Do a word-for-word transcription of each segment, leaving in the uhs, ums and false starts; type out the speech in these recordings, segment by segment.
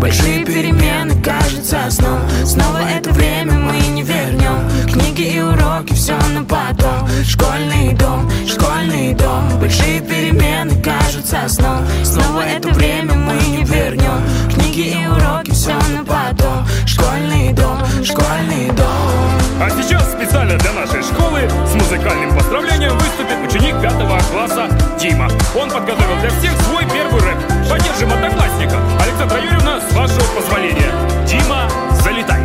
Большие перемены, кажется, сном. Снова это время мы не вернем. Книги и уроки, все на потом. Школьный дом, школьный дом. Большие перемены, кажется, сном. Снова это время мы не вернем. Книги и уроки, все на потом. Школьный дом, школьный дом. А сейчас специально для нашей школы с музыкальным поздравлением выступит ученик пятого класса Дима. Он подготовил для всех свой первый рэп. Поддержим одноклассника. Александра Юрьевна, с вашего позволения. Дима, залетай.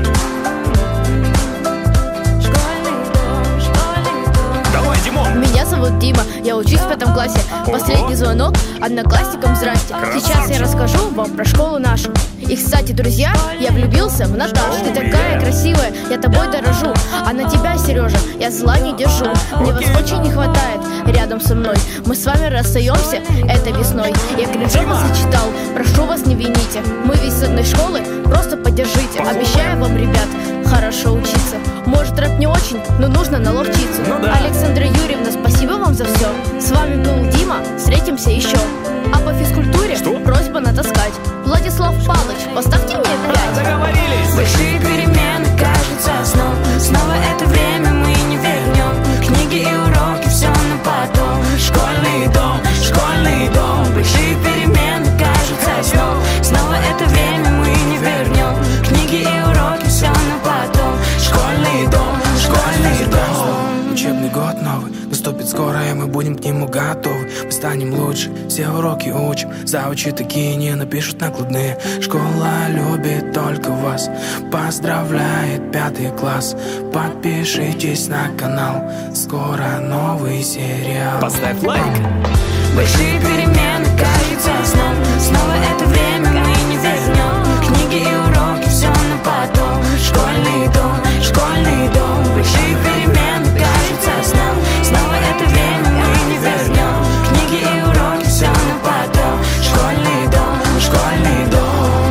Давай, Димон. Меня зовут Дима, я учусь в пятом классе. Последний звонок одноклассникам, здрасте. Сейчас я расскажу вам про школу нашу. И, кстати, друзья, я влюбился в Наташу. Ты такая красивая, я тобой дорожу. А на тебя, Сережа, я зла не держу. Мне вас очень не хватает рядом со мной. Мы с вами расстаемся этой весной. Я кринжово зачитал, прошу вас, не вините. Мы ведь с одной школы, просто поддержите. Обещаю вам, ребят, хорошо учиться. Может, рэп не очень, но нужно наловчиться. Ну да. Александра Юрьевна, спасибо вам за все. С вами был Дима, встретимся еще. А по физкультуре Что? просьба натаскать. Владислав Павлович, поставьте мне пять. Договорились. Большие перемены, кажется, сном. Снова это время мы не вернем. Книги и уроки, все на потом. Школьный дом, школьный дом. Большие перемены, кажется, сном. Снова это время мы не вернем. Книги и уроки, все на потом. Школьный дом, школьный дом. Учебный год новый наступит скоро, и мы будем к нему готовы. Мы станем лучше, все уроки учим. Заучи такие не напишут накладные. Школа любит только вас. Поздравляет пятый класс. Подпишитесь на канал. Скоро новый сериал. Поставь лайк. Большие перемены, кажется, сном. Снова это время мы не вернем. Книги и уроки, все на потом. Школьный дом, школьный дом. Большие перемены, кажется, сном. Снова это время мы не вернем. Книги и уроки, все на потом. Школьный дом, школьный дом.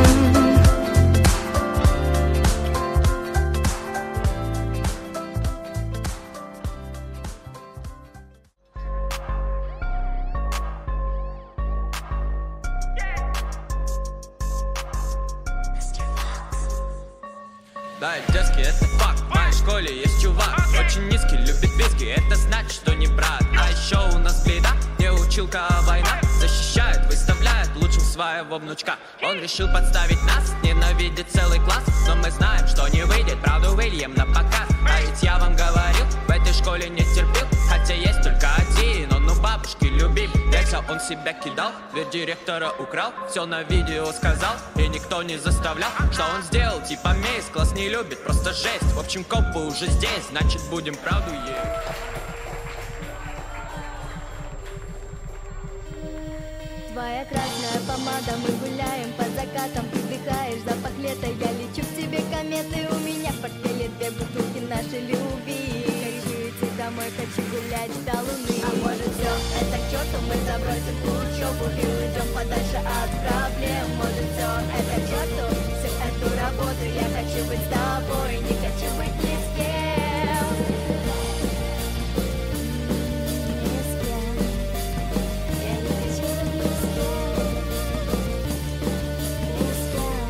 Да, детский, это факт. В моей школе есть чувак, очень низкий, любит виски. Это значит, что не брат. А еще у нас беда, не училка, а война. Защищает, выставляет лучшим своего внучка. Он решил подставить нас, ненавидит целый класс. Но мы знаем, что не выйдет, правду Уильям на показ. А ведь я вам говорил, в этой школе не терпел. Хотя есть только один, он у бабушки любим. Яйца он себя кидал, дверь директора украл. Все на видео сказал, и никто не заставлял. Что он сделал, типа мейс, класс не любит, просто жесть. В общем, копы уже здесь, значит будем правду есть. Твоя красная помада, мы гуляем под закатом. Ты вдыхаешь запах лета, я лечу к тебе кометы. У меня в портфеле две бутылки нашей любви. Хочу идти домой, хочу гулять до луны. А может все это к черту, мы забросим учебу и уйдем подальше от проблем. Может все это к черту, всю эту работу. Я хочу быть с тобой, не хочу быть ни с кем. Ни с кем. Я не хочу быть ни с кем. Ни с кем.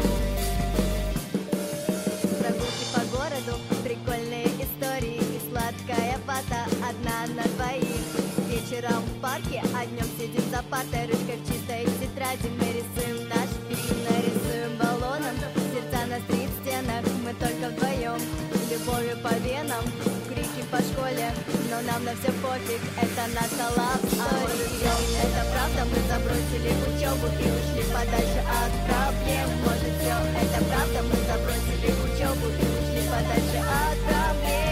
Прогулки по городу, прикольные истории и сладкая вата одна на двоих. Вечером в парке, а днем сидим за партой, ручкой в чистой тетради. Мы рисуем наш фильм, нарисуем баллоном сердца на стрит-стенах. Мы только вдвоем, любовью по венам, крики по школе, но нам на все пофиг, это наша love story. Это правда, мы забросили учебу и ушли подальше от проблем. Может все это правда, мы забросили учебу и ушли подальше от проблем.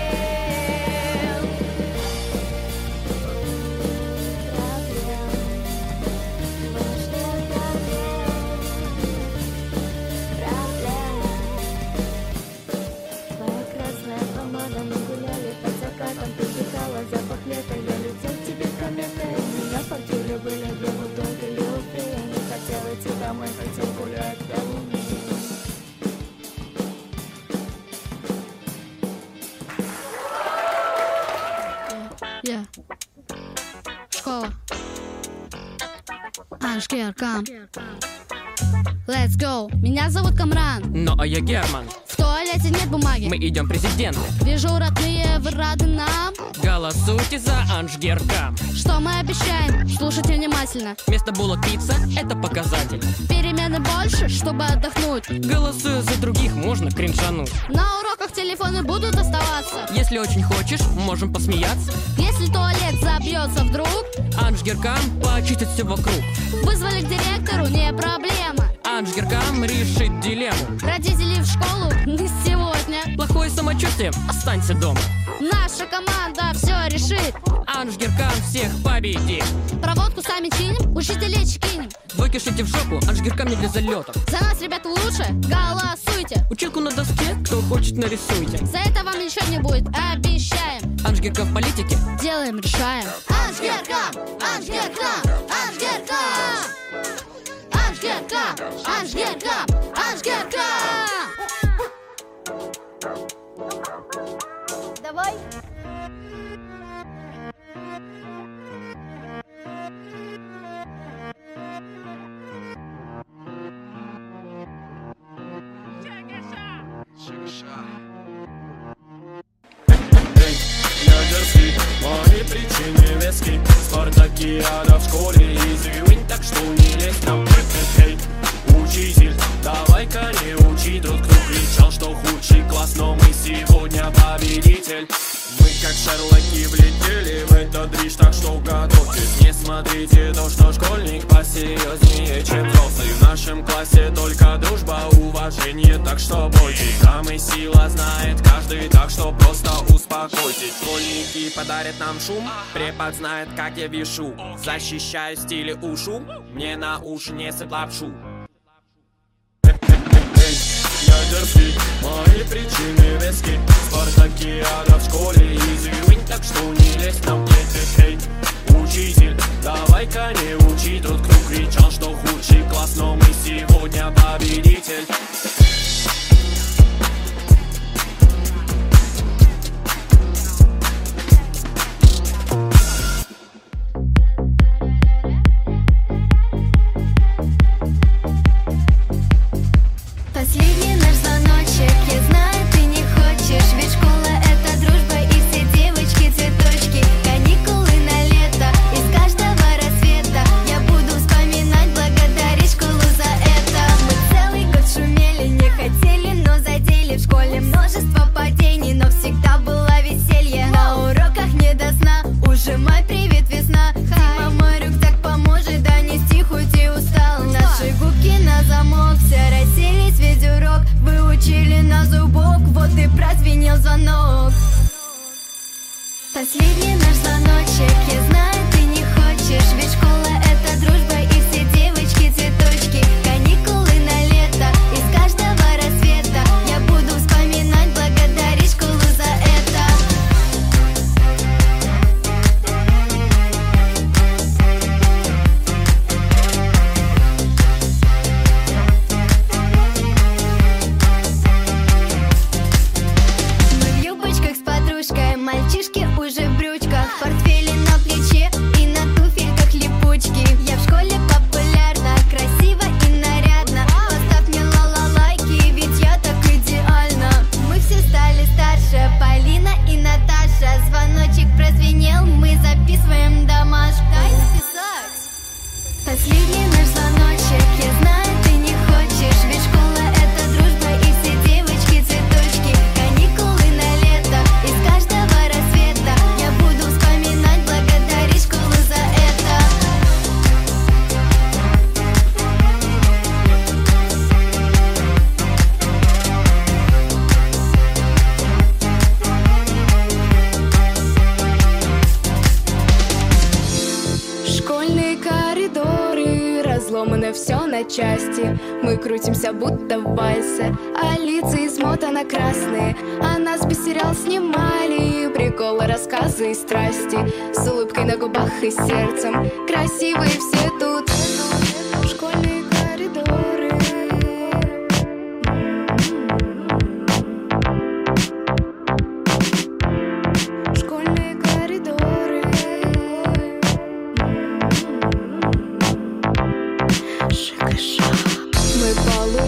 Запах лета, я летел к тебе кометой. У меня в портфеле были две бутылки любви. Я не хотел идти домой, хотел гулять до луны. Yeah. Школа. Аншки Аркам. Let's go. Меня зовут Камран. Ну а я Герман. В туалете нет бумаги. Мы идем президенты. Вижу, родные, вы рады нам. Голосуйте за Анжгеркам. Что мы обещаем? Слушайте внимательно. Вместо булок пицца — это показатель. Перемены больше, чтобы отдохнуть. Голосуя за других, можно кринжануть. На уроках телефоны будут оставаться. Если очень хочешь, можем посмеяться. Если туалет забьется вдруг, Анжгеркам почистит все вокруг. вызвали к директору, не проблема. Анжгеркам решит дилемму. Родители в школу не сегодня. Плохое самочувствие — останься дома. Наша команда все решит. Анжгеркам всех победит. Проводку сами чиним, учителей чекинем. Выкишите в жопу, Анжгеркам не для залетов. За нас, ребята, лучше голосуйте. Училку на доске, кто хочет, нарисуйте. За это вам ничего не будет, обещаем. Анжгеркам в политике. Делаем, решаем. Анжгеркам, Анжгеркам, Анжгеркам. Анжгеркам, Анжгеркам, Анжгеркам. Давай. Я дерзкий, мои причины вески. Спартакиада в школе, извинь, так что не лезь нам. Эй, учитель, давай-ка не учи. Тот, кто кричал, что худший класс, но мы сегодня победитель. Мы как шерлоки влетели в этот дрищ, так что готовьтесь. Не смотрите то, что школьник посерьезнее, чем взрослый. В нашем классе только дружба, уважение, так что бойтесь. Там и сила знает каждый, так что просто успокойтесь. Школьники подарят нам шум, препод знает, как я вешу. Защищаю стили ушу, мне на уши не сыпь лапшу. Я дерзкий, мои причины вески. Спартакиада в школе, извинь, так что не лезь нам. Эй, учитель, давай-ка не учи. Тот, кто кричал, что худший класс, но мы сегодня победитель. Последний наш звоночек, я знаю, ты не хочешь. Ведь школа — это дружба и все девочки цветочки. Каникулы на лето, из каждого рассвета я буду вспоминать, благодарить школу за это. Мы целый год шумели, не хотели, но задели. В школе множество падений, но всегда было веселье. На уроках не до сна, ужимай, привет, весна. Дима, мой рюкзак поможет донести, хоть и устал. Наши губки на замок, все расселись весь урок. Выучили на зубок, вот и прозвенел звонок. Последний наш звоночек, я знаю, ты не хочешь. Ведь школа — это дружба и все девочки цветочки. Каникулы на лето, из каждого рассвета я буду вспоминать, благодарить школу за это. Мы в юбочках с подружкой, мальчишки уже в брючках, портфели на плече и на туфельках липучки. Я в школе популярна, красиво и нарядно. Поставь мне ла-ла-лайки, ведь я так идеальна. Мы все стали старше, Полина и Наташа. Звоночек прозвенел, мы записываем домашку. Дай записать. Последний наш звоночек, я знаю, ты не хочешь. Ведь школа — это дружба и все девочки цветочки. Каникулы на лето, из каждого рассвета я буду вспоминать, благодарить школу за это. Школьные коридоры, разломано все на части. Мы крутимся будто в вальсе, а лица измотаны красные. А нас без сериал снимали, приколы, рассказы и страсти. С улыбкой на губах и сердцем, красивые все тут. Школьные коридоры. Школьные коридоры. Шик и шаг.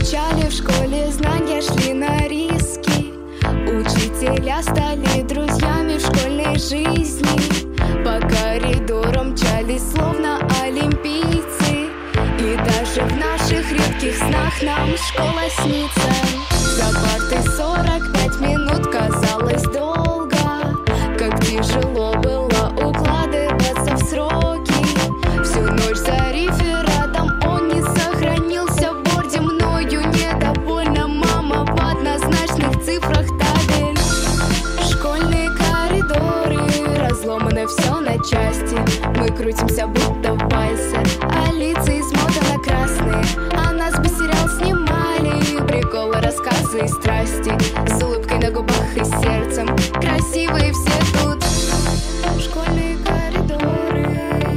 изучали в школе, знания шли на риски. Учителя стали друзьями в школьной жизни. По коридорам мчались словно олимпийцы. И даже в наших редких снах нам школа снится. За партой сорок пять минут казалось долго. Как тяжело было укладываться в сроки. Всю ночь за рефератом он не сохранился в борде. Мною недовольна мама в однозначных цифрах табель. Школьные коридоры, разломано все на части. Мы крутимся будто в вальсе, а лица измотаны красные. А нас бы сериал снимали, приколы, рассказы и страсти. С улыбкой на губах и сердцем, красивые все тут. Школьные коридоры.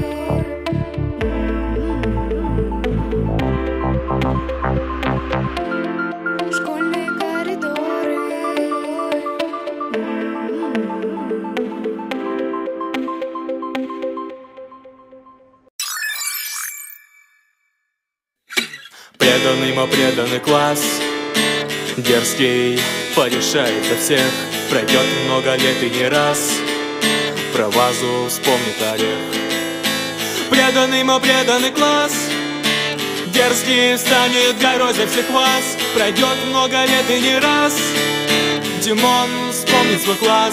Школьные коридоры. Преданный, мой преданный класс, дерзкий, порешает за всех. Пройдет много лет и не раз про вазу вспомнит орех. Преданный, мой преданный класс, дерзкий станет горой за всех вас. Пройдет много лет и не раз Димон вспомнит свой класс.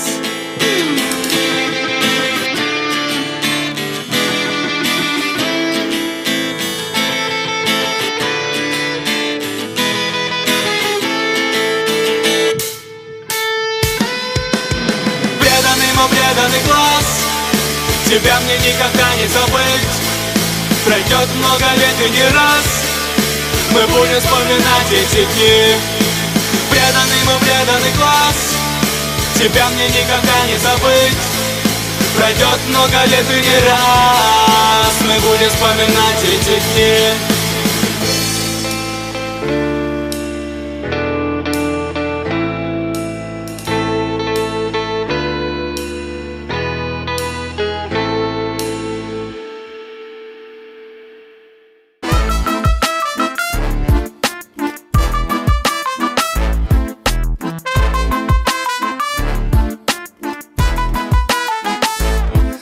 Преданный глаз, тебя мне никогда не забыть. Пройдет много лет и не раз мы будем вспоминать эти дни. Преданный мой преданный глаз, тебя мне никогда не забыть. Пройдет много лет и не раз мы будем вспоминать эти дни.